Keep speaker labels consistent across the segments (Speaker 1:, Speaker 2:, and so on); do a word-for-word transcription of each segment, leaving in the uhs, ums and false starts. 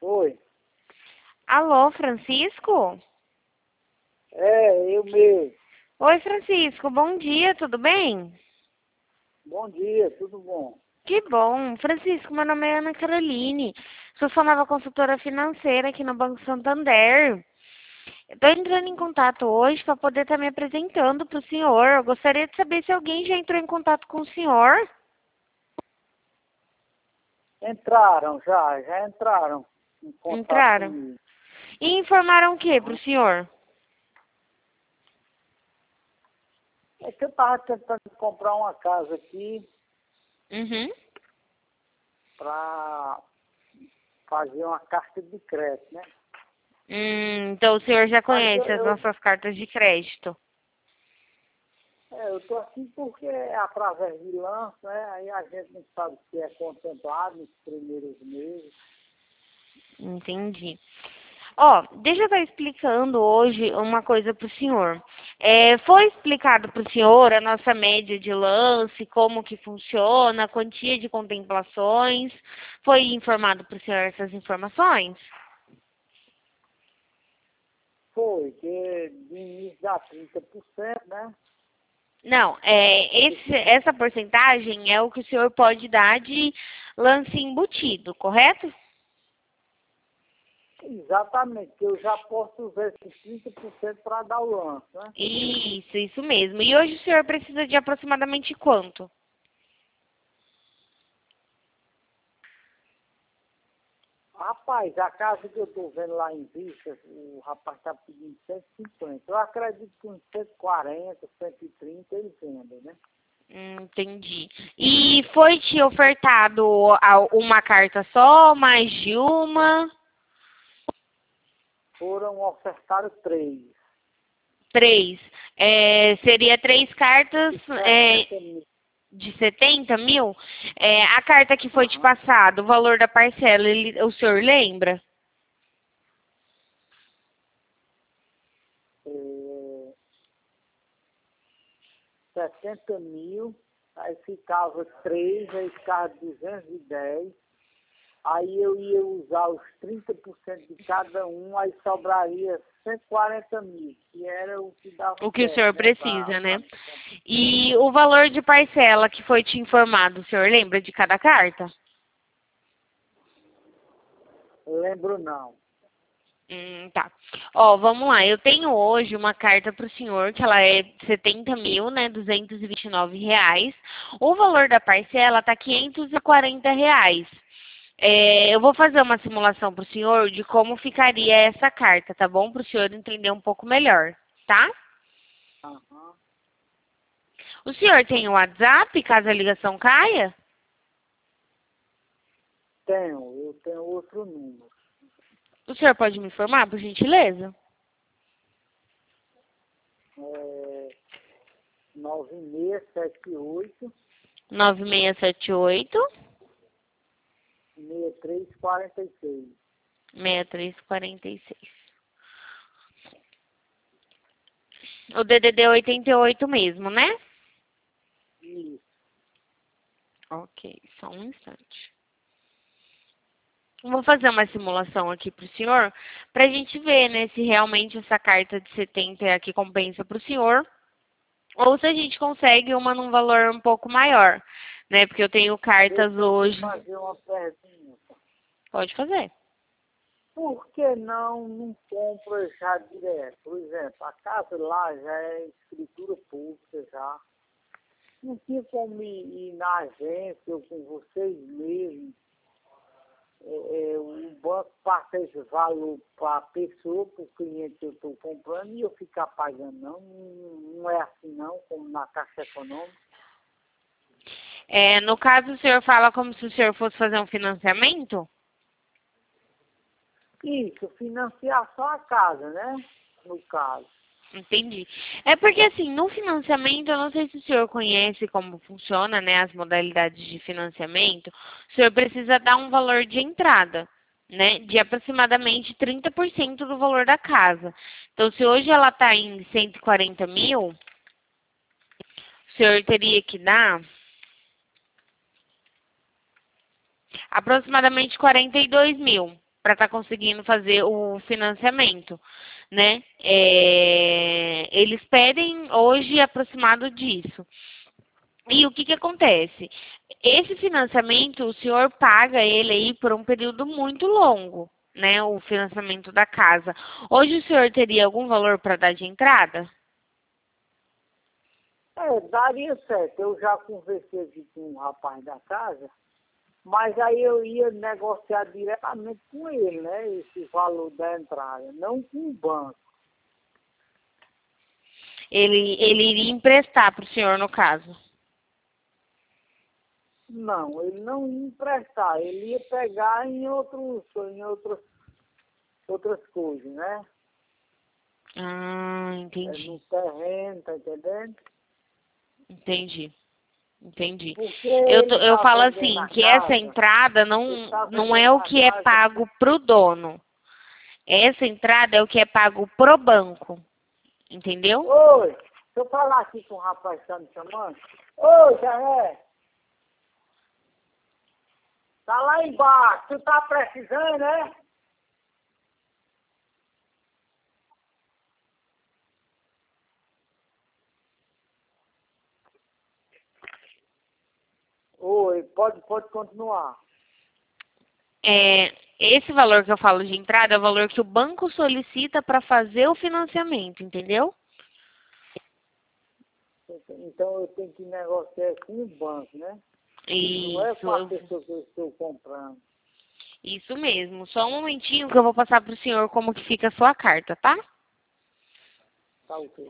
Speaker 1: Oi.
Speaker 2: Alô, Francisco?
Speaker 1: É, eu mesmo.
Speaker 2: Oi, Francisco, bom dia, tudo bem?
Speaker 1: Bom dia, tudo bom?
Speaker 2: Que bom. Francisco, meu nome é Ana Caroline. Sou sua nova consultora financeira aqui no Banco Santander. Estou entrando em contato hoje para poder estar me apresentando para o senhor. Eu gostaria de saber se alguém já entrou em contato com o senhor.
Speaker 1: Entraram já, já entraram em contato
Speaker 2: Entraram.
Speaker 1: comigo.
Speaker 2: E informaram o que para o
Speaker 1: Aham.
Speaker 2: senhor?
Speaker 1: É que eu estava tentando comprar uma casa aqui
Speaker 2: Uhum.
Speaker 1: para fazer uma carta de crédito, né?
Speaker 2: Hum, então o senhor já
Speaker 1: Mas eu,
Speaker 2: conhece as
Speaker 1: eu,
Speaker 2: nossas cartas de crédito.
Speaker 1: é, eu tô aqui porque é através de lance, né? Aí a gente não sabe se é contemplado nos primeiros meses.
Speaker 2: Entendi. Ó, deixa eu estar explicando hoje uma coisa para o senhor. É, foi explicado para o senhor a nossa média de lance, como que funciona, a quantia de contemplações? Foi informado para o senhor essas informações?
Speaker 1: Foi, que de início dá trinta por cento, né?
Speaker 2: Não, é, esse, essa porcentagem é o que o senhor pode dar de lance embutido, correto?
Speaker 1: Exatamente, que eu já posso usar esses trinta por cento para dar o lance, né?
Speaker 2: Isso, isso mesmo. E hoje o senhor precisa de aproximadamente quanto?
Speaker 1: Rapaz, a casa que eu estou vendo lá em Vista, o rapaz está pedindo cento e cinquenta. Eu acredito que uns cento e quarenta, cento e trinta ele venda, né?
Speaker 2: Hum, Entendi. E foi te ofertado a- uma carta só, mais de uma?
Speaker 1: Foram ofertados três.
Speaker 2: Três. É, seria três cartas
Speaker 1: De
Speaker 2: é,
Speaker 1: setenta mil.
Speaker 2: de setenta mil? É, a carta que foi te
Speaker 1: Aham.
Speaker 2: passada, o valor da parcela, ele- o senhor lembra?
Speaker 1: É, setenta mil, aí ficava três, aí ficava duzentos e dez. Aí eu ia usar os trinta por cento de cada um, aí sobraria cento e quarenta mil, que era o que dava
Speaker 2: O que o
Speaker 1: certo,
Speaker 2: senhor
Speaker 1: né? Pra,
Speaker 2: precisa,
Speaker 1: pra
Speaker 2: né?
Speaker 1: me comprar.
Speaker 2: E o valor de parcela que foi te informado, o senhor lembra de cada carta?
Speaker 1: Lembro não.
Speaker 2: Hum, tá. Ó, vamos lá. Eu tenho hoje uma carta para o senhor, que ela é setenta mil, né? Duzentos e vinte e nove reais. O valor da parcela tá quinhentos e quarenta reais. É, eu vou fazer uma simulação para o senhor de como ficaria essa carta, tá bom? Para o senhor entender um pouco melhor, tá?
Speaker 1: Aham.
Speaker 2: O senhor tem o WhatsApp, caso a ligação caia?
Speaker 1: Tenho, eu tenho outro número.
Speaker 2: O senhor pode me informar, por gentileza?
Speaker 1: É nove seis sete oito,
Speaker 2: nove seis sete oito,
Speaker 1: seis três quatro seis.
Speaker 2: seis três quatro seis. O D D D é oitenta e oito mesmo, né?
Speaker 1: Isso.
Speaker 2: Ok, só um instante. Vou fazer uma simulação aqui para o senhor, para a gente ver, né, se realmente essa carta de setenta é a que compensa para o senhor, ou se a gente consegue uma num valor um pouco maior, né? Porque eu tenho cartas
Speaker 1: Deixa eu te
Speaker 2: hoje.
Speaker 1: fazer uma pergunta.
Speaker 2: Pode fazer.
Speaker 1: Por que não, não compra já direto? Por exemplo, a casa lá já é escritura pública já. Não tinha como ir, ir na agência ou com vocês mesmos. É, é, o banco passa esse valor para a pessoa, para o cliente que eu estou comprando, e eu ficar pagando, não. Não, não é assim não, como na Caixa Econômica.
Speaker 2: É, no caso, o senhor fala como se o senhor fosse fazer um financiamento?
Speaker 1: Isso, financiar só a casa, né? No caso.
Speaker 2: Entendi. É porque assim, no financiamento, eu não sei se o senhor conhece como funciona, né, as modalidades de financiamento. O senhor precisa dar um valor de entrada, né, de aproximadamente trinta por cento do valor da casa. Então, se hoje ela está em cento e quarenta mil, o senhor teria que dar aproximadamente quarenta e dois mil. para estar conseguindo fazer o financiamento, né? É, eles pedem hoje aproximado disso. E o que que acontece? Esse financiamento, o senhor paga ele aí por um período muito longo, né? O financiamento da casa. Hoje o senhor teria algum valor para dar de entrada?
Speaker 1: É, daria certo. Eu já conversei aqui com um rapaz da casa, mas aí eu ia negociar diretamente com ele, né? Esse valor da entrada, não com o banco.
Speaker 2: Ele, ele iria emprestar para o senhor, no caso.
Speaker 1: Não, ele não ia emprestar, ele ia pegar em outros, em outras, outras coisas, né?
Speaker 2: Ah,
Speaker 1: É,
Speaker 2: entendi.
Speaker 1: no terreno, tá entendendo?
Speaker 2: Entendi. Entendi.
Speaker 1: Porque
Speaker 2: Eu, tô-
Speaker 1: ele
Speaker 2: eu
Speaker 1: tá
Speaker 2: falo
Speaker 1: vendendo
Speaker 2: assim,
Speaker 1: a
Speaker 2: que essa
Speaker 1: casa,
Speaker 2: entrada
Speaker 1: ele
Speaker 2: não,
Speaker 1: tá
Speaker 2: não é
Speaker 1: vendendo
Speaker 2: o
Speaker 1: a
Speaker 2: que é
Speaker 1: casa.
Speaker 2: pago pro dono. Essa entrada é o que é pago pro banco. Entendeu?
Speaker 1: Oi, deixa eu falar aqui com o rapaz que tá me chamando. Oi, Jair. Tá lá embaixo, tu tá precisando, né? Oi, pode, pode continuar.
Speaker 2: É, esse valor que eu falo de entrada é o valor que o banco solicita para fazer o financiamento, entendeu?
Speaker 1: Então eu tenho que negociar com o banco, né? Não é
Speaker 2: Isso,
Speaker 1: com a
Speaker 2: eu-
Speaker 1: pessoa que eu estou comprando.
Speaker 2: isso mesmo. Só um momentinho que eu vou passar para o senhor como que fica a sua carta, tá?
Speaker 1: Tá ok.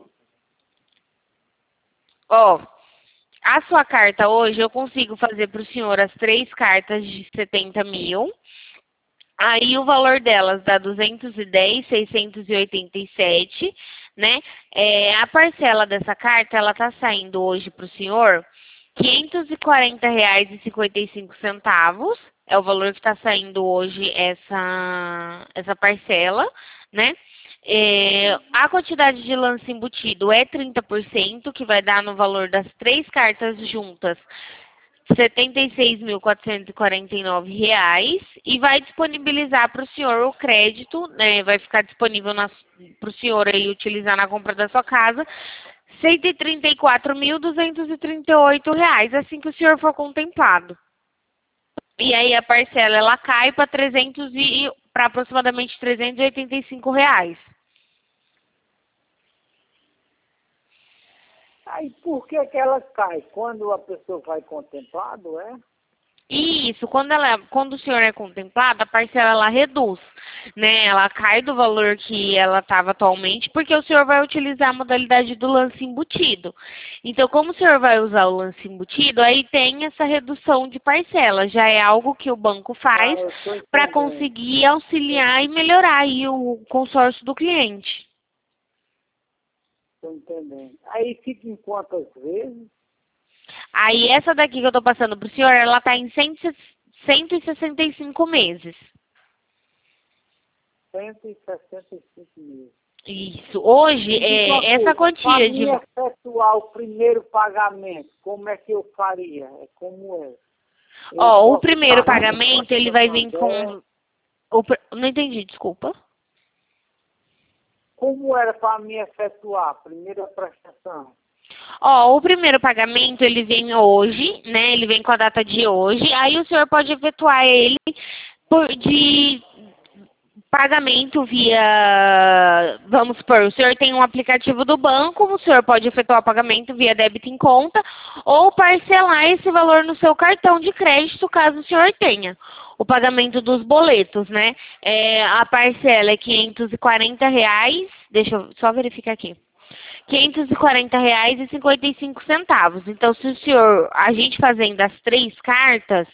Speaker 2: Ó, a sua carta hoje eu consigo fazer para o senhor as três cartas de setenta mil. Aí o valor delas dá duzentos e dez, seiscentos e oitenta e sete, né? É, a parcela dessa carta, ela tá saindo hoje para o senhor quinhentos e quarenta reais e cinquenta e cinco centavos. É o valor que está saindo hoje essa, essa parcela, né? É, a quantidade de lance embutido é trinta por cento, que vai dar no valor das três cartas juntas setenta e seis mil quatrocentos e quarenta e nove reais e vai disponibilizar para o senhor o crédito, né, vai ficar disponível para o senhor aí utilizar na compra da sua casa, cento e trinta e quatro mil duzentos e trinta e oito reais, assim que o senhor for contemplado. E aí a parcela ela cai para trezentos e para aproximadamente trezentos e oitenta e cinco reais.
Speaker 1: Aí por que que ela cai? Quando a pessoa vai contemplado, é?
Speaker 2: Isso, quando, ela, quando o senhor é contemplado, a parcela ela reduz, né? Ela cai do valor que ela estava atualmente, porque o senhor vai utilizar a modalidade do lance embutido. Então, como o senhor vai usar o lance embutido, aí tem essa redução de parcela. Já é algo que o banco
Speaker 1: Ah,
Speaker 2: faz
Speaker 1: eu estou
Speaker 2: para
Speaker 1: entendendo.
Speaker 2: conseguir auxiliar e melhorar aí o consórcio do cliente.
Speaker 1: Estou entendendo. Aí fica em quantas vezes?
Speaker 2: Aí essa daqui que eu estou passando para o senhor, ela está em cento e sessenta e cinco meses.
Speaker 1: cento e sessenta e cinco mil.
Speaker 2: Isso. Hoje,
Speaker 1: Me diz uma
Speaker 2: é, essa
Speaker 1: coisa, para
Speaker 2: quantia
Speaker 1: mim
Speaker 2: de...
Speaker 1: efetuar o primeiro pagamento, como é que eu faria? É como é? Eu
Speaker 2: Ó, o
Speaker 1: posso
Speaker 2: primeiro
Speaker 1: pagar no
Speaker 2: pagamento, ele vai vir
Speaker 1: Santander.
Speaker 2: com... O, pr- não entendi, desculpa.
Speaker 1: Como era para mim efetuar a primeira prestação?
Speaker 2: Ó, o primeiro pagamento, ele vem hoje, né? Ele vem com a data de hoje. Aí o senhor pode efetuar ele por, de pagamento via, vamos supor, o senhor tem um aplicativo do banco, o senhor pode efetuar o pagamento via débito em conta ou parcelar esse valor no seu cartão de crédito, caso o senhor tenha. O pagamento dos boletos, né? É, a parcela é quinhentos e quarenta reais, deixa eu só verificar aqui. quinhentos e quarenta reais e cinquenta e cinco centavos. Então, se o senhor, a gente fazendo as três cartas,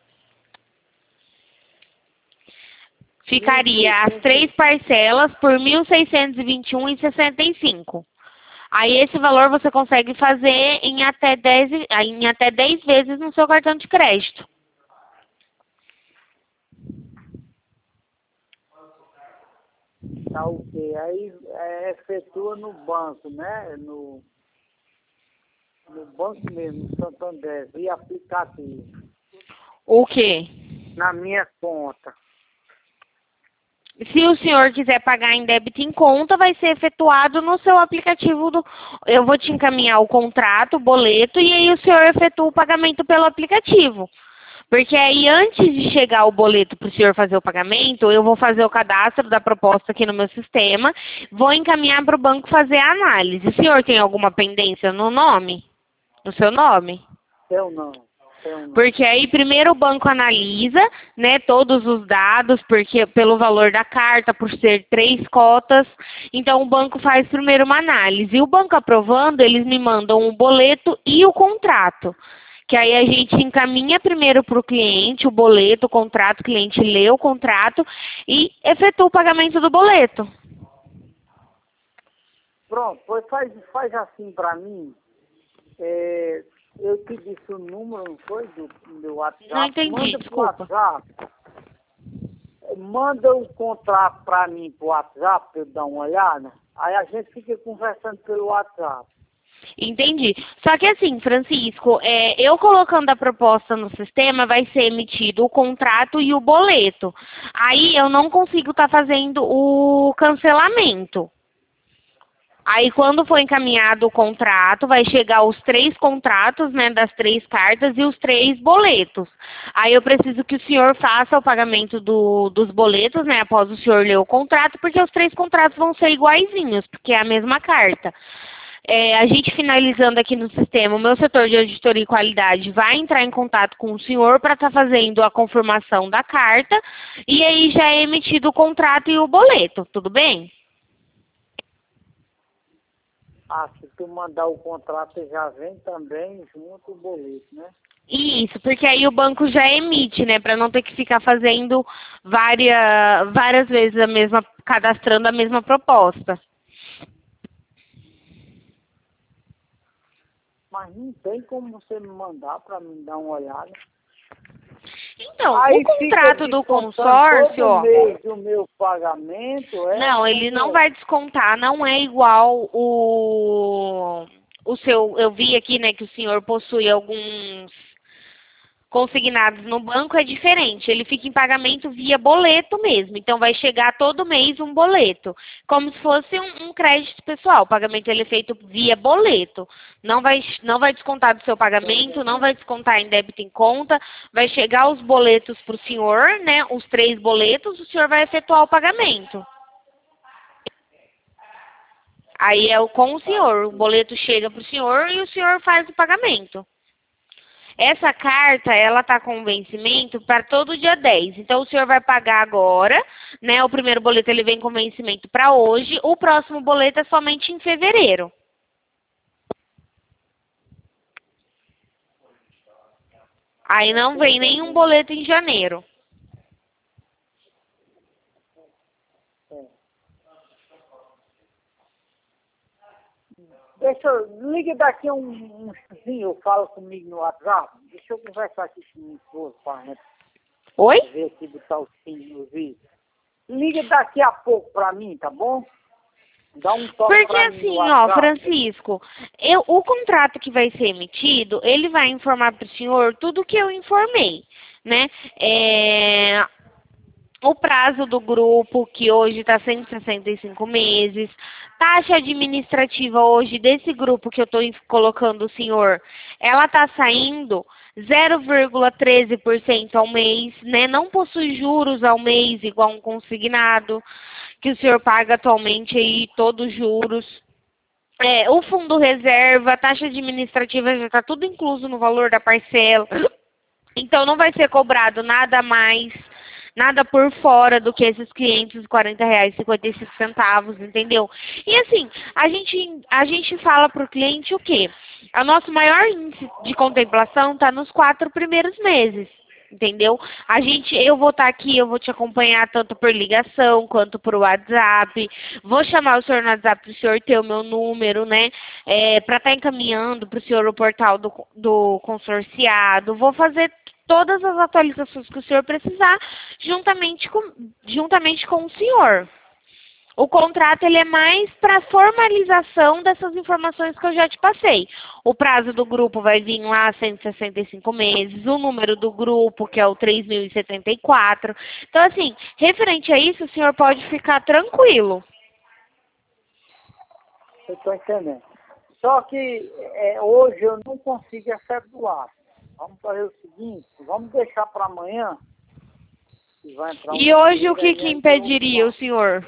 Speaker 2: ficaria as três
Speaker 1: mil e seiscentos.
Speaker 2: parcelas por mil seiscentos e vinte e um reais e sessenta e cinco. Aí esse valor você consegue fazer em até dez, em até dez vezes no seu cartão de crédito.
Speaker 1: Tá ok. Aí é, efetua no banco, né? No, no banco mesmo, no Santander, via aplicativo.
Speaker 2: O quê?
Speaker 1: Na minha conta.
Speaker 2: Se o senhor quiser pagar em débito em conta, vai ser efetuado no seu aplicativo do... Eu vou te encaminhar o contrato, o boleto, e aí o senhor efetua o pagamento pelo aplicativo. Porque aí, antes de chegar o boleto para o senhor fazer o pagamento, eu vou fazer o cadastro da proposta aqui no meu sistema, vou encaminhar para o banco fazer a análise. O senhor tem alguma pendência no nome? No seu nome?
Speaker 1: Eu não. Eu não.
Speaker 2: Porque aí primeiro o banco analisa, né, todos os dados, porque pelo valor da carta, por ser três cotas, então o banco faz primeiro uma análise. E o banco aprovando, eles me mandam o boleto e o contrato. Que aí a gente encaminha primeiro para o cliente o boleto, o contrato, o cliente lê o contrato e efetua o pagamento do boleto.
Speaker 1: Pronto, pois faz, faz assim para mim. É, eu te disse o número, não foi? Do, do meu WhatsApp.
Speaker 2: Não entendi,
Speaker 1: Manda pro
Speaker 2: desculpa.
Speaker 1: WhatsApp. Manda o contrato para mim pro WhatsApp, para eu dar uma olhada. Aí a gente fica conversando pelo WhatsApp.
Speaker 2: Entendi. Só que assim, Francisco, é, eu colocando a proposta no sistema, vai ser emitido o contrato e o boleto. Aí eu não consigo estar fazendo o cancelamento. Aí quando for encaminhado o contrato, vai chegar os três contratos, né, das três cartas e os três boletos. Aí eu preciso que o senhor faça o pagamento do, dos boletos, né, após o senhor ler o contrato, porque os três contratos vão ser iguaizinhos, porque é a mesma carta. É, a gente finalizando aqui no sistema, o meu setor de auditoria e qualidade vai entrar em contato com o senhor para estar fazendo a confirmação da carta e aí já é emitido o contrato e o boleto, tudo bem?
Speaker 1: Ah, se tu mandar o contrato, já vem também junto o boleto, né?
Speaker 2: Isso, porque aí o banco já emite, né, para não ter que ficar fazendo várias, várias vezes a mesma, cadastrando a mesma proposta.
Speaker 1: Mas não tem como você me mandar para mim dar uma olhada.
Speaker 2: Então,
Speaker 1: Aí
Speaker 2: o contrato do
Speaker 1: descontando
Speaker 2: consórcio,
Speaker 1: todo
Speaker 2: ó.
Speaker 1: mês o meu pagamento, é?
Speaker 2: Não, ele não vai descontar, não é igual o o seu, eu vi aqui, né, que o senhor possui alguns consignados no banco, é diferente. Ele fica em pagamento via boleto mesmo. Então, vai chegar todo mês um boleto. Como se fosse um, um crédito pessoal. O pagamento ele é feito via boleto. Não vai, não vai descontar do seu pagamento, não vai descontar em débito em conta. Vai chegar os boletos para o senhor, né? Os três boletos, o senhor vai efetuar o pagamento. Aí é o com o senhor. O boleto chega para o senhor e o senhor faz o pagamento. Essa carta, ela está com vencimento para todo dia dez. Então, o senhor vai pagar agora, né? O primeiro boleto ele vem com vencimento para hoje. O próximo boleto é somente em fevereiro. Aí não vem nenhum boleto em janeiro.
Speaker 1: Deixa eu, liga daqui um, um eu falo comigo no WhatsApp. Deixa eu conversar aqui com minha esposa para gente
Speaker 2: Oi?
Speaker 1: ver aqui botar o sim no vídeo. Liga daqui a pouco para mim, tá bom? Dá um toque
Speaker 2: Porque
Speaker 1: pra mim
Speaker 2: assim,
Speaker 1: no
Speaker 2: ó,
Speaker 1: WhatsApp.
Speaker 2: Francisco, eu, o contrato que vai ser emitido, ele vai informar para o senhor tudo o que eu informei, né? É, o prazo do grupo, que hoje está cento e sessenta e cinco meses. Taxa administrativa hoje desse grupo que eu estou colocando o senhor, ela está saindo zero vírgula treze por cento ao mês, né? Não possui juros ao mês, igual um consignado, que o senhor paga atualmente aí todos os juros. É, o fundo reserva, a taxa administrativa já está tudo incluso no valor da parcela. Então, não vai ser cobrado nada mais, nada por fora do que esses quinhentos e quarenta reais e cinquenta e cinco centavos, entendeu? E assim, a gente, a gente fala para o cliente o quê? O nosso maior índice de contemplação está nos quatro primeiros meses. Entendeu? A gente, eu vou estar aqui, eu vou te acompanhar tanto por ligação quanto por WhatsApp. Vou chamar o senhor no WhatsApp para o senhor ter o meu número, né? É, para estar encaminhando para o senhor o portal do, do consorciado. Vou fazer todas as atualizações que o senhor precisar, juntamente com, juntamente com o senhor. O contrato ele é mais para formalização dessas informações que eu já te passei. O prazo do grupo vai vir lá cento e sessenta e cinco meses, o número do grupo, que é o três mil e setenta e quatro. Então, assim, referente a isso, o senhor pode ficar tranquilo.
Speaker 1: Eu estou entendendo. Só que é, hoje eu não consigo efetuar. Vamos fazer o seguinte, vamos deixar para amanhã. Que vai entrar um
Speaker 2: E hoje o que,
Speaker 1: dinheiro,
Speaker 2: que
Speaker 1: aí
Speaker 2: impediria
Speaker 1: eu-
Speaker 2: o senhor?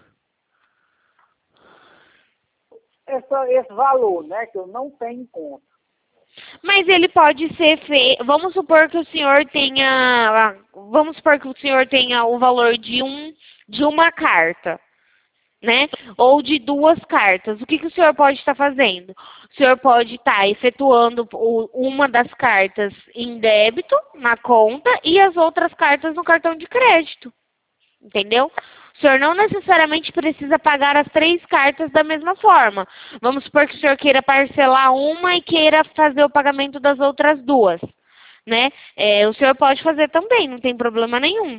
Speaker 1: Essa, esse valor, né, que eu não tenho em conta.
Speaker 2: Mas ele pode ser feito. Vamos supor que o senhor tenha. Vamos supor que o senhor tenha o valor de um de uma carta, né? Ou de duas cartas. O que, que o senhor pode estar fazendo? O senhor pode estar efetuando o- uma das cartas em débito na conta e as outras cartas no cartão de crédito. Entendeu? O senhor não necessariamente precisa pagar as três cartas da mesma forma. Vamos supor que o senhor queira parcelar uma e queira fazer o pagamento das outras duas, né? É, o senhor pode fazer também, não tem problema nenhum.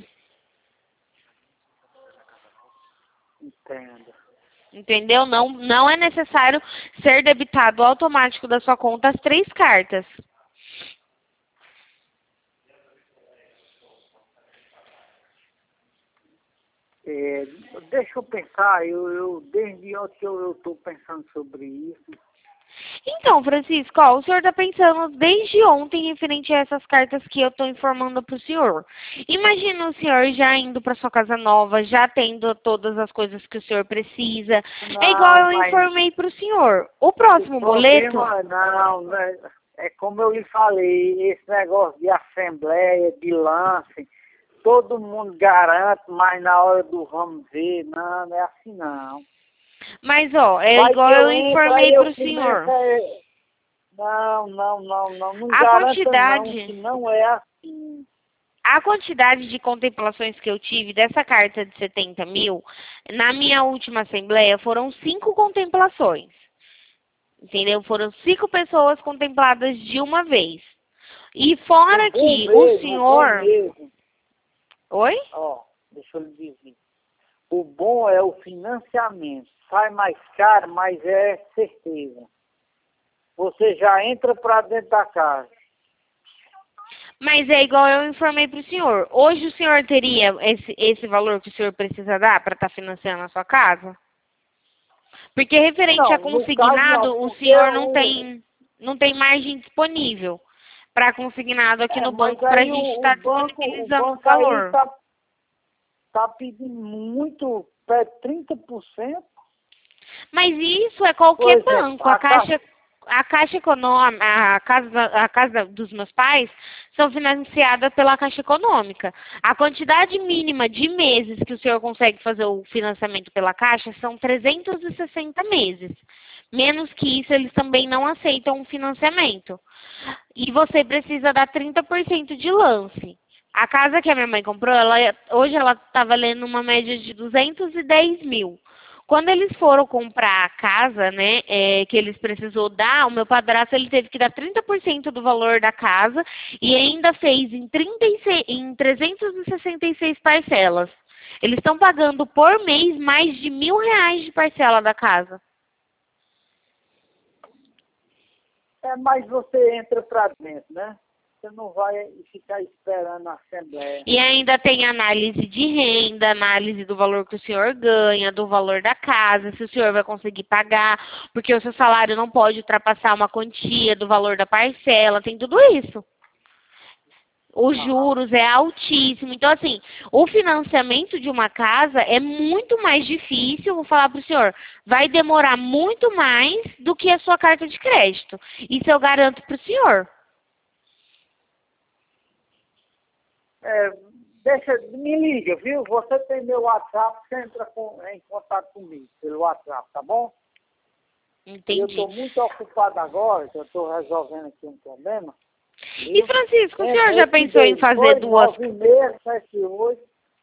Speaker 1: Entendo.
Speaker 2: Entendeu? Não, não é necessário ser debitado automático da sua conta as três cartas.
Speaker 1: É, deixa eu pensar, eu, eu desde ontem eu estou pensando sobre isso.
Speaker 2: Então, Francisco, ó, o senhor está pensando desde ontem referente a essas cartas que eu estou informando para o senhor. Imagina o senhor já indo para sua casa nova, já tendo todas as coisas que o senhor precisa. É igual
Speaker 1: Não,
Speaker 2: eu
Speaker 1: mas
Speaker 2: informei para o senhor. O
Speaker 1: o
Speaker 2: próximo boleto...
Speaker 1: problema não, né, é como eu lhe falei, esse negócio de assembleia, de lance, todo mundo garante, mas na hora do vamos ver, não, não é assim não.
Speaker 2: Mas, ó, é
Speaker 1: Vai
Speaker 2: igual
Speaker 1: que eu
Speaker 2: eu
Speaker 1: entro,
Speaker 2: informei
Speaker 1: aí
Speaker 2: para
Speaker 1: eu
Speaker 2: o
Speaker 1: começo
Speaker 2: senhor.
Speaker 1: a... Não, não, não, não, não
Speaker 2: A
Speaker 1: garanta não, que
Speaker 2: quantidade...
Speaker 1: não é assim.
Speaker 2: A quantidade de contemplações que eu tive dessa carta de setenta mil, na minha última assembleia, foram cinco contemplações. Entendeu? Foram cinco pessoas contempladas de uma vez. E
Speaker 1: O
Speaker 2: fora
Speaker 1: bom
Speaker 2: que o
Speaker 1: mesmo, o bom
Speaker 2: senhor...
Speaker 1: mesmo,
Speaker 2: Oi?
Speaker 1: ó, deixa eu lhe dizer. O bom é o financiamento. Sai mais caro, mas é certeza. Você já entra para dentro da casa.
Speaker 2: Mas é igual eu informei para o senhor. Hoje o senhor teria esse, esse valor que o senhor precisa dar para estar financiando a sua casa? Porque referente a
Speaker 1: Não, no caso não,
Speaker 2: consignado, o
Speaker 1: porque
Speaker 2: senhor não
Speaker 1: o...
Speaker 2: tem, não tem margem disponível para consignado aqui
Speaker 1: É,
Speaker 2: no
Speaker 1: mas
Speaker 2: banco para a
Speaker 1: aí
Speaker 2: gente
Speaker 1: o, o
Speaker 2: estar
Speaker 1: banco, o
Speaker 2: disponibilizando o
Speaker 1: banco aí
Speaker 2: valor.
Speaker 1: tá, tá pedindo muito, pede trinta por cento.
Speaker 2: Mas isso é
Speaker 1: Por
Speaker 2: qualquer
Speaker 1: exemplo,
Speaker 2: banco. A
Speaker 1: a casa...
Speaker 2: Caixa, a Caixa Econômica, a casa, a casa dos meus pais são financiadas pela Caixa Econômica. A quantidade mínima de meses que o senhor consegue fazer o financiamento pela Caixa são trezentos e sessenta meses. Menos que isso, eles também não aceitam o financiamento. E você precisa dar trinta por cento de lance. A casa que a minha mãe comprou, ela, hoje ela está valendo uma média de duzentos e dez mil. Quando eles foram comprar a casa, né, é, que eles precisou dar, o meu padrasto ele teve que dar trinta por cento do valor da casa e ainda fez em, trinta e seis, em trezentas e sessenta e seis parcelas. Eles estão pagando por mês mais de mil reais de parcela da casa.
Speaker 1: É, mas você entra para dentro, né? Você não vai ficar esperando a assembleia.
Speaker 2: E ainda tem análise de renda, análise do valor que o senhor ganha, do valor da casa, se o senhor vai conseguir pagar, porque o seu salário não pode ultrapassar uma quantia do valor da parcela, tem tudo isso. Os
Speaker 1: Aham.
Speaker 2: juros é altíssimo. Então, assim, o financiamento de uma casa é muito mais difícil, vou falar para o senhor, vai demorar muito mais do que a sua carta de crédito. Isso eu garanto para o senhor.
Speaker 1: É, deixa, me liga, viu? Você tem meu WhatsApp, você entra com, em contato comigo pelo WhatsApp, tá bom? E eu
Speaker 2: Entendi.
Speaker 1: estou muito ocupado agora, que eu estou resolvendo aqui um problema.
Speaker 2: E,
Speaker 1: Viu?
Speaker 2: Francisco, o senhor
Speaker 1: Entra
Speaker 2: já
Speaker 1: esse
Speaker 2: pensou em fazer
Speaker 1: dois,
Speaker 2: duas...
Speaker 1: nove seis sete oito.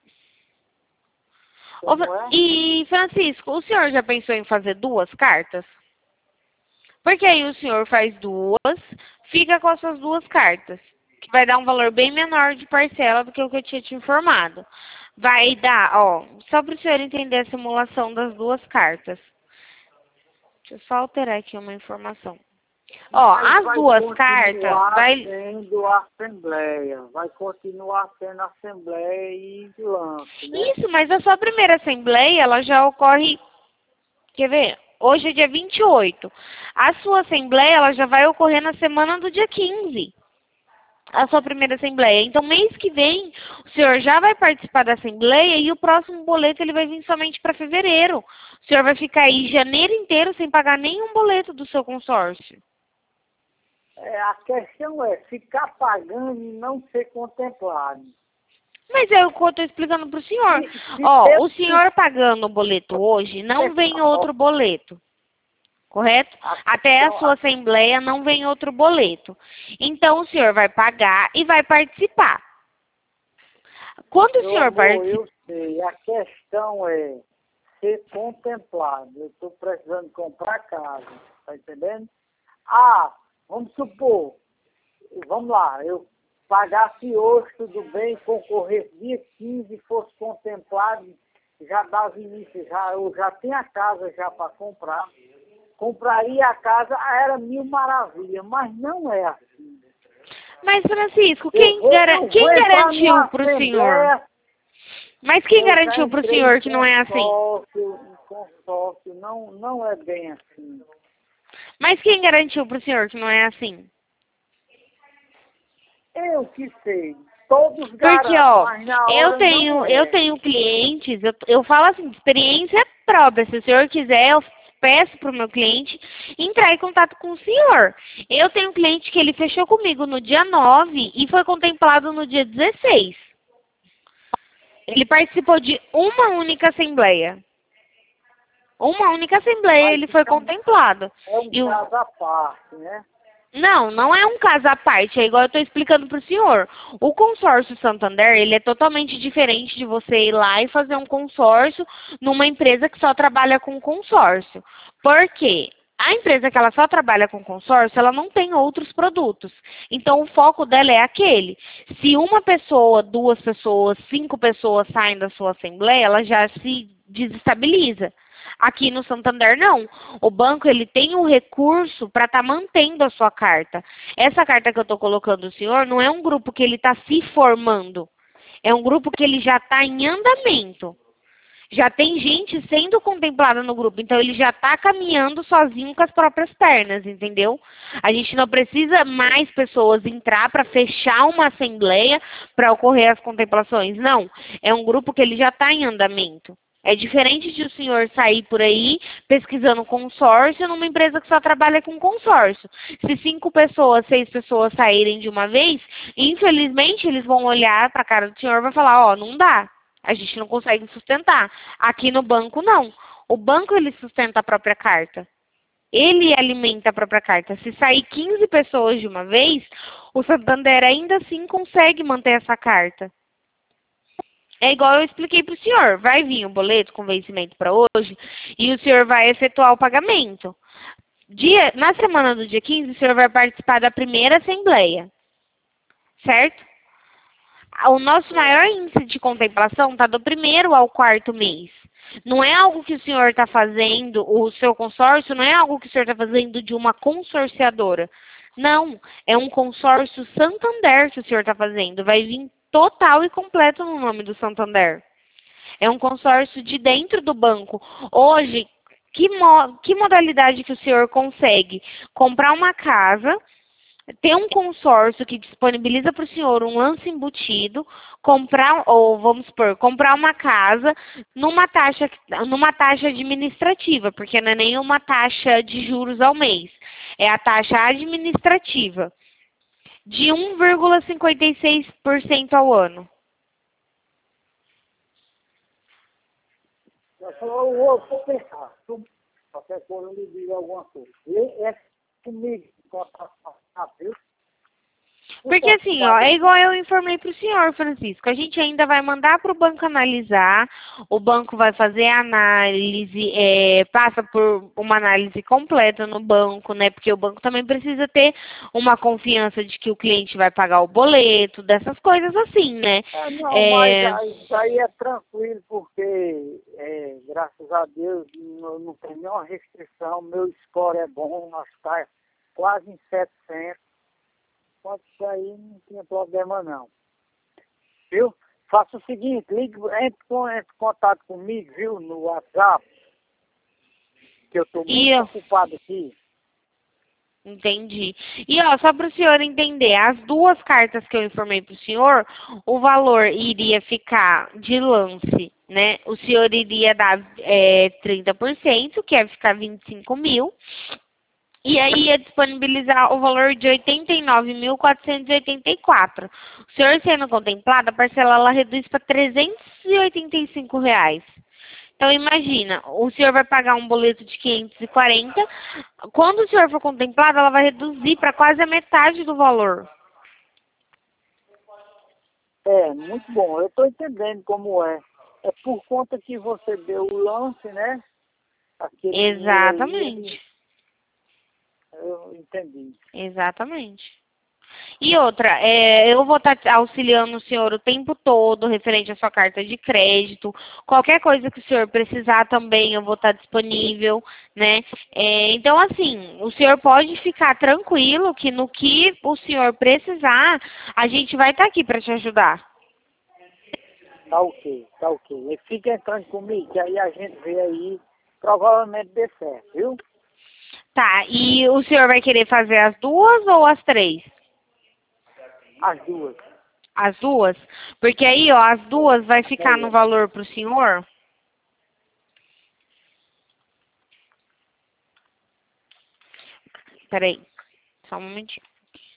Speaker 2: Ô,
Speaker 1: Como é?
Speaker 2: E, Francisco, o senhor já pensou em fazer duas cartas? Porque aí o senhor faz duas, fica com as suas duas cartas, que vai dar um valor bem menor de parcela do que o que eu tinha te informado. Vai dar, ó, só para o senhor entender a simulação das duas cartas. Deixa eu só alterar aqui uma informação. Ó,
Speaker 1: Mas
Speaker 2: as
Speaker 1: vai
Speaker 2: duas cartas,
Speaker 1: continuar
Speaker 2: vai...
Speaker 1: sendo assembleia, vai continuar sendo assembleia e lance, né?
Speaker 2: Isso, mas a sua primeira assembleia, ela já ocorre, quer ver? Hoje é dia vinte e oito. A sua assembleia, ela já vai ocorrer na semana do dia quinze. A sua primeira assembleia. Então, mês que vem, o senhor já vai participar da assembleia e o próximo boleto ele vai vir somente para fevereiro. O senhor vai ficar aí janeiro inteiro sem pagar nenhum boleto do seu consórcio.
Speaker 1: É, a questão é ficar pagando e não ser contemplado.
Speaker 2: Mas é o que eu estou explicando para o senhor.
Speaker 1: Se, se
Speaker 2: Ó,
Speaker 1: eu
Speaker 2: o senhor pagando o boleto hoje, não vem outro boleto. Correto?
Speaker 1: a
Speaker 2: Até a
Speaker 1: questão,
Speaker 2: sua
Speaker 1: a,
Speaker 2: assembleia não vem outro boleto. Então, o senhor vai pagar e vai participar. Quando o
Speaker 1: meu
Speaker 2: senhor
Speaker 1: amor,
Speaker 2: participa...
Speaker 1: eu sei, a questão é ser contemplado. Eu estou precisando comprar casa, tá entendendo? Ah, vamos supor, vamos lá, eu pagasse hoje, tudo bem, concorresse dia quinze, fosse contemplado, já dava início, já, eu já tenho a casa já para comprar. Compraria a casa, era mil maravilha, mas não é assim.
Speaker 2: Mas, Francisco,
Speaker 1: Eu
Speaker 2: quem,
Speaker 1: vou,
Speaker 2: garan...
Speaker 1: eu
Speaker 2: quem
Speaker 1: vou entrar
Speaker 2: garantiu
Speaker 1: numa
Speaker 2: para o senhor?
Speaker 1: assembleia,
Speaker 2: Mas quem
Speaker 1: eu já
Speaker 2: garantiu para o
Speaker 1: entrei em
Speaker 2: senhor que não é assim?
Speaker 1: consórcio, em consórcio, não, não é bem assim.
Speaker 2: Mas quem garantiu para o senhor que não é assim?
Speaker 1: Eu que sei, todos
Speaker 2: Porque,
Speaker 1: garantem,
Speaker 2: ó,
Speaker 1: mas na
Speaker 2: eu
Speaker 1: hora
Speaker 2: tenho,
Speaker 1: não
Speaker 2: eu
Speaker 1: é.
Speaker 2: tenho clientes, eu, eu falo assim, de experiência própria. Se o senhor quiser, eu peço para o meu cliente entrar em contato com o senhor. Eu tenho um cliente que ele fechou comigo no dia nove e foi contemplado no dia dezesseis. Ele participou de uma única assembleia. Uma única assembleia
Speaker 1: Mas
Speaker 2: ele foi
Speaker 1: isso é um,
Speaker 2: contemplado.
Speaker 1: é um
Speaker 2: E o,
Speaker 1: caso à parte, né?
Speaker 2: Não, não é um caso à parte, é igual eu estou explicando para o senhor. O consórcio Santander, ele é totalmente diferente de você ir lá e fazer um consórcio numa empresa que só trabalha com consórcio. Por quê? A empresa que ela só trabalha com consórcio, ela não tem outros produtos. Então, o foco dela é aquele. Se uma pessoa, duas pessoas, cinco pessoas saem da sua assembleia, ela já se desestabiliza. Aqui no Santander, não. O banco ele tem o recurso para estar tá mantendo a sua carta. Essa carta que eu estou colocando o senhor não é um grupo que ele está se formando. É um grupo que ele já está em andamento. Já tem gente sendo contemplada no grupo. Então, ele já está caminhando sozinho com as próprias pernas, entendeu? A gente não precisa mais pessoas entrar para fechar uma assembleia para ocorrer as contemplações. Não. É um grupo que ele já está em andamento. É diferente de o senhor sair por aí pesquisando consórcio numa empresa que só trabalha com consórcio. Se cinco pessoas, seis pessoas saírem de uma vez, infelizmente eles vão olhar para a cara do senhor e vão falar, ó, oh, não dá. A gente não consegue sustentar. Aqui no banco, não. O banco, ele sustenta a própria carta. Ele alimenta a própria carta. Se sair quinze pessoas de uma vez, o Santander ainda assim consegue manter essa carta. É igual eu expliquei para o senhor. Vai vir o boleto com vencimento para hoje e o senhor vai efetuar o pagamento. Dia, na semana do dia quinze, o senhor vai participar da primeira assembleia. Certo? O nosso maior índice de contemplação está do primeiro ao quarto mês. Não é algo que o senhor está fazendo, o seu consórcio não é algo que o senhor está fazendo de uma consorciadora. Não, é um consórcio Santander que o senhor está fazendo. Vai vir total e completo no nome do Santander. É um consórcio de dentro do banco. Hoje, que, mo que modalidade que o senhor consegue? Comprar uma casa, ter um consórcio que disponibiliza para o senhor um lance embutido, comprar, ou vamos supor, comprar uma casa numa taxa, numa taxa administrativa, porque não é nenhuma taxa de juros ao mês, é a taxa administrativa, de um vírgula cinquenta e seis por cento ao ano.
Speaker 1: Eu falou, eu vou, vou pensar. Se qualquer coisa eu lhe digo alguma coisa. E é comigo, viu?
Speaker 2: Porque assim, ó, é igual eu informei para o senhor, Francisco. A gente ainda vai mandar para o banco analisar, o banco vai fazer a análise, é, passa por uma análise completa no banco, né? Porque o banco também precisa ter uma confiança de que o cliente vai pagar o boleto, dessas coisas assim, né?
Speaker 1: É, não, mas
Speaker 2: É,
Speaker 1: ah, isso aí é tranquilo, porque, é, graças a Deus, não, não tem nenhuma restrição, meu score é bom, nós está quase em setecentos, pode isso aí não tinha problema não, viu? Faça o seguinte, ligue, entre, com- entre em contato comigo, viu, no WhatsApp, que eu estou
Speaker 2: e
Speaker 1: muito ocupado aqui.
Speaker 2: Entendi. E ó, só para o senhor entender, as duas cartas que eu informei para o senhor, o valor iria ficar de lance, né? O senhor iria dar é, trinta por cento, que é ficar vinte e cinco mil, e aí ia disponibilizar o valor de oitenta e nove mil quatrocentos e oitenta e quatro. O senhor sendo contemplado, a parcela ela reduz para trezentos e oitenta e cinco reais. Então, imagina, o senhor vai pagar um boleto de quinhentos e quarenta, quando o senhor for contemplado, ela vai reduzir para quase a metade do valor.
Speaker 1: É, muito bom, eu estou entendendo como é. É por conta que você deu o lance, né? Aquele dinheiro aí, ele,
Speaker 2: Exatamente.
Speaker 1: eu entendi.
Speaker 2: Exatamente. E outra, é, eu vou estar auxiliando o senhor o tempo todo, referente à sua carta de crédito. Qualquer coisa que o senhor precisar também, eu vou estar disponível, né? É, então, assim, o senhor pode ficar tranquilo que no que o senhor precisar, a gente vai estar aqui para te ajudar.
Speaker 1: Tá ok, tá ok. E fica entrando comigo, que aí a gente vê aí, provavelmente dê certo, viu?
Speaker 2: Tá, e o senhor vai querer fazer as duas ou as três?
Speaker 1: As duas.
Speaker 2: As duas? Porque aí, ó, as duas vai ficar no
Speaker 1: É,
Speaker 2: valor pro senhor. Peraí, só um momentinho.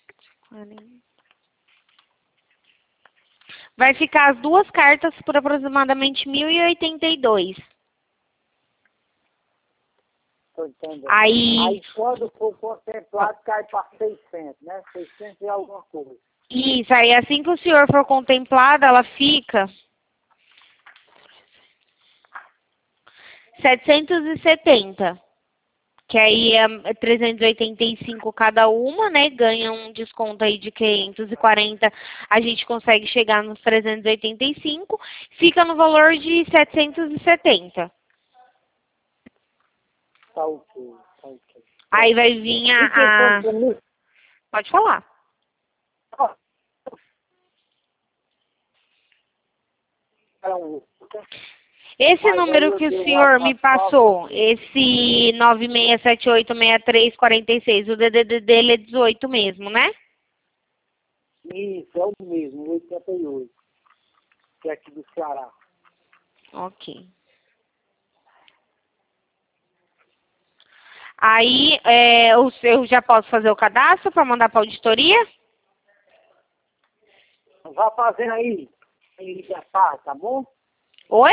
Speaker 2: Vai ficar as duas cartas por aproximadamente mil e oitenta e dois.
Speaker 1: tô entendendo.
Speaker 2: Aí,
Speaker 1: Aí quando for contemplado, cai para seiscentos, né? seiscentos e alguma coisa.
Speaker 2: isso, aí assim que o senhor for contemplado, ela fica setecentos e setenta. Que aí é trezentos e oitenta e cinco cada uma, né? Ganha um desconto aí de quinhentos e quarenta. A gente consegue chegar nos trezentos e oitenta e cinco. Fica no valor de setecentos e setenta.
Speaker 1: Tá ok, tá ok.
Speaker 2: Aí
Speaker 1: Pronto.
Speaker 2: vai vir
Speaker 1: Fica entrando
Speaker 2: a... a...
Speaker 1: comigo.
Speaker 2: Pode falar.
Speaker 1: Então,
Speaker 2: Esse
Speaker 1: mas aí
Speaker 2: número
Speaker 1: eu
Speaker 2: que o
Speaker 1: dei o
Speaker 2: senhor me
Speaker 1: WhatsApp para
Speaker 2: passou,
Speaker 1: você.
Speaker 2: esse nove seis sete oito seis três quatro seis, o D D D dele é dezoito mesmo, né?
Speaker 1: Isso, é o mesmo, oitenta e oito, que é aqui do Ceará.
Speaker 2: Ok. Aí, é, o- eu já posso fazer o cadastro para mandar para a auditoria?
Speaker 1: Vá fazendo aí, em liga tarde, tá bom?
Speaker 2: Oi?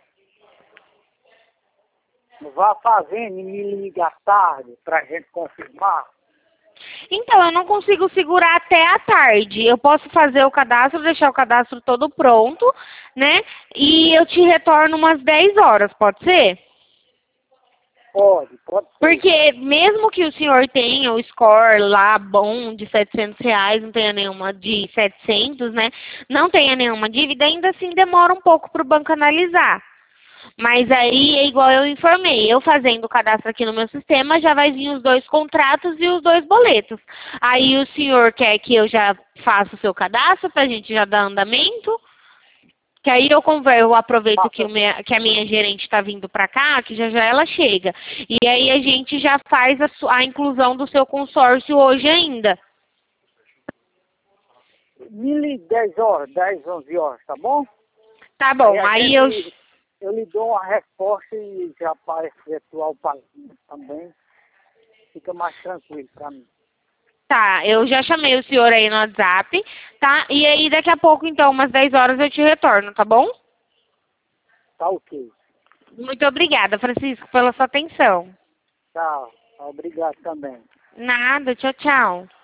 Speaker 1: Vá fazendo e me liga à tarde pra gente confirmar.
Speaker 2: Então, eu não consigo segurar até a tarde. Eu posso fazer o cadastro, deixar o cadastro todo pronto, né? E eu te retorno umas dez horas, pode ser?
Speaker 1: Pode, pode ser.
Speaker 2: Porque mesmo que o senhor tenha o score lá bom de setecentos reais, não tenha nenhuma de setecentos, né? Não tenha nenhuma dívida, ainda assim demora um pouco para o banco analisar. Mas aí é igual eu informei, eu fazendo o cadastro aqui no meu sistema, já vai vir os dois contratos e os dois boletos. Aí o senhor quer que eu já faça o seu cadastro para a gente já dar andamento? Que aí eu converso, eu aproveito que, o
Speaker 1: Faça,
Speaker 2: minha, que a minha gerente está vindo para cá, que já já ela chega. E aí a gente já faz a, su- a inclusão do seu consórcio hoje ainda.
Speaker 1: me ligue dez horas, dez, onze horas, tá bom?
Speaker 2: Tá
Speaker 1: Aí
Speaker 2: bom,
Speaker 1: a
Speaker 2: aí eu...
Speaker 1: gente, eu lhe dou uma resposta e já para efetuar o pagamento também. Fica mais tranquilo pra mim.
Speaker 2: Tá, eu já chamei o senhor aí no WhatsApp, tá? E aí daqui a pouco, então, umas dez horas eu te retorno, tá bom?
Speaker 1: Tá ok.
Speaker 2: Muito obrigada, Francisco, pela sua atenção.
Speaker 1: Tchau. Obrigado também.
Speaker 2: Nada, tchau, tchau.